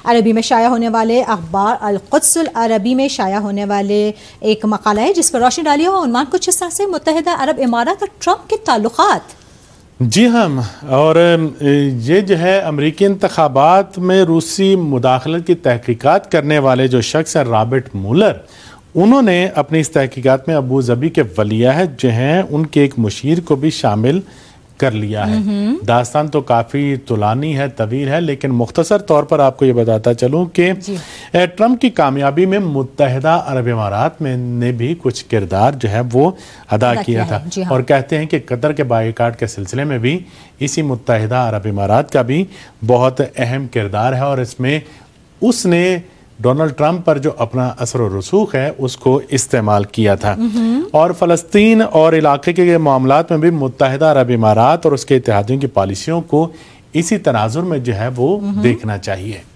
अरबी में शाया होने वाले अखबार अल-कुद्स अरबी में शाया होने वाले एक मकाला है जिस पर रोशनी डाली हुआ उन्वान कुछ इस तरह से मुत्तहिदा अरब इमारात और ट्रंप के ताल्लुकात। जी हाँ, और ये जो है अमरीकी इंतखाबात में रूसी मुदाखलत की तहकीकात करने वाले जो शख्स हैं रॉबर्ट मुलर, उन्होंने अपनी इस तहकीकात में अबू ज़बी के वलियअहद जो हैं उनके एक मुशीर को भी शामिल कर लिया है। दास्तान तो काफ़ी तुलानी है, तवील है, लेकिन मुख्तसर तौर पर आपको ये बताता चलूँ कि ट्रंप की कामयाबी में मुत्तहिदा अरब इमारात में ने भी कुछ किरदार जो है वो अदा किया था। हाँ। और कहते हैं कि कतर के बाइकाट के सिलसिले में भी इसी मुत्तहिदा अरब इमारात का भी बहुत अहम किरदार है और इसमें उसने डोनाल्ड ट्रंप पर जो अपना असर और रसूख है उसको इस्तेमाल किया था। और फ़लस्तीन और इलाके के मामलात में भी मुत्तहिदा अरब इमारात और उसके इत्तेहादियों की पॉलिसियों को इसी तनाजुर में जो है वो देखना चाहिए।